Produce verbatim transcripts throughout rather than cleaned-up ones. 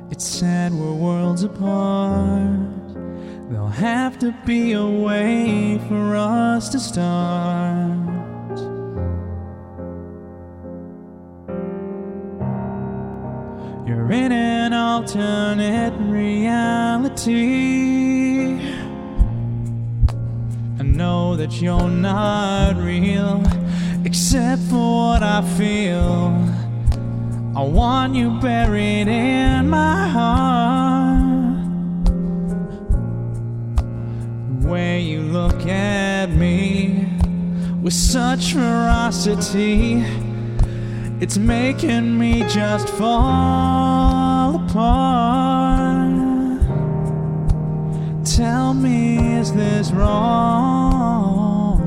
It's sad we're worlds apart. There'll have to be a way for us to start. You're in an alternate reality. I know that you're not real, except for what I feel. I want you buried in my heart. The way you look at me with such ferocity, it's making me just fall apart. Tell me, is this wrong?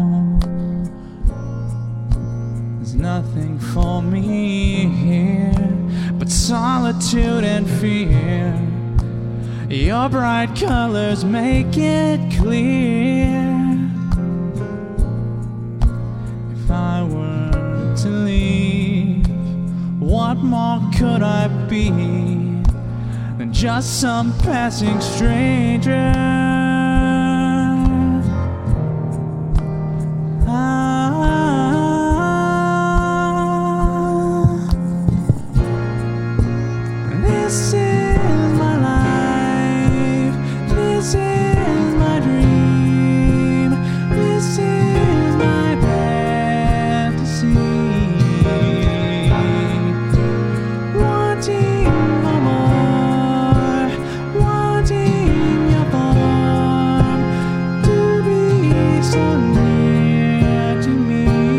There's nothing for me here but solitude and fear. Your bright colors make it clear. If I were to leave, what more could I be than just some passing stranger? This is my life, this is my dream, this is my fantasy. Wanting no more, wanting your form to be so near to me.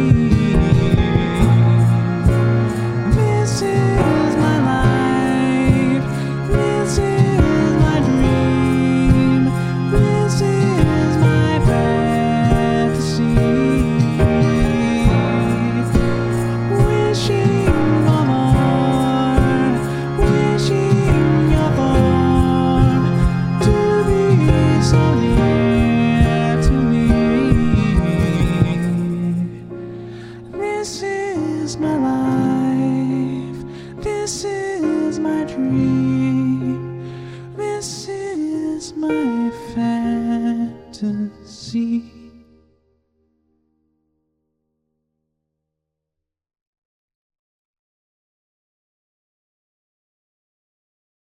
This is my life, this is my dream, this is my fantasy. Wishing for more, wishing your form to be so near to me. This is my life, this is my dream.